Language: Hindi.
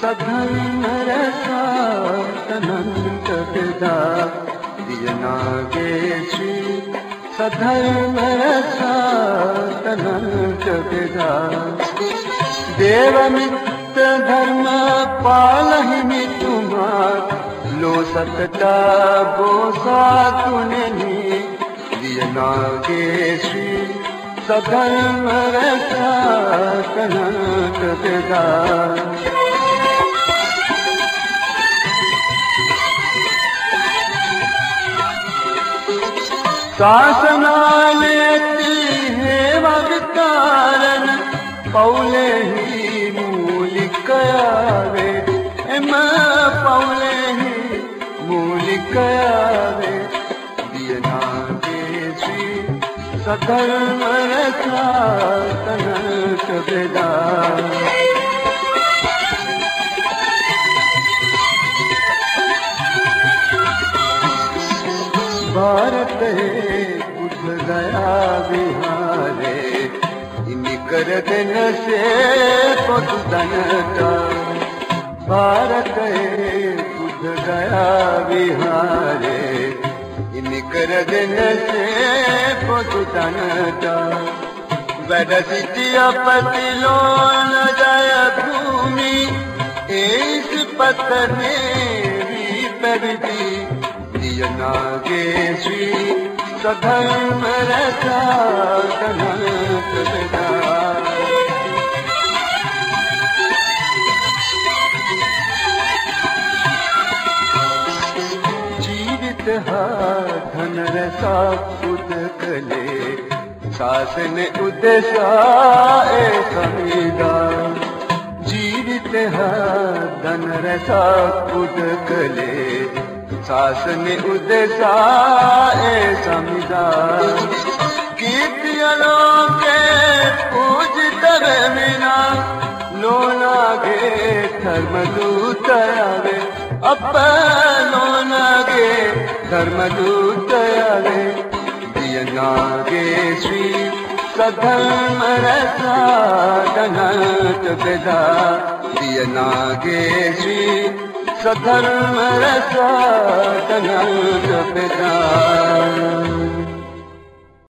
सधर्म रसा अनंत विदा दियनागे श्री सधर्म रसा अनंत विदा देवमित्र धर्म पालहिमि तुम्हार लो सतता बोसा तुननी दियनागे श्री सधर्म रसा अनंत विदा शासनालयति हेम वितारण पौले ही मूलिकयावे एम पौले ही मूलिकयावे दियनागे श्री सधर्म रसा अनंत विदा भारत बुद्ध गया विहारे इनकर दिन से पुतन का भारत बुद्ध गया विहारे इनकर दिन से पुतन का वैदसिटिया पतिलो न जय भूमि इस पतने परिधि दियनागे श्री सधर्म रसा अनंत विदा जीवित धन रसा उदकले शासन उदसाए समिदा जीवित धन रसा उदकले शासन उदसाए समिदा कीर्तियनो के पूज तर मिना लो लागे धर्मदूत आवे अप लो लागे धर्मदूत आवे दियनागे श्री सधर्म रसा अनंत विदा दियनागे श्री सधर्म रसा अनंत विदा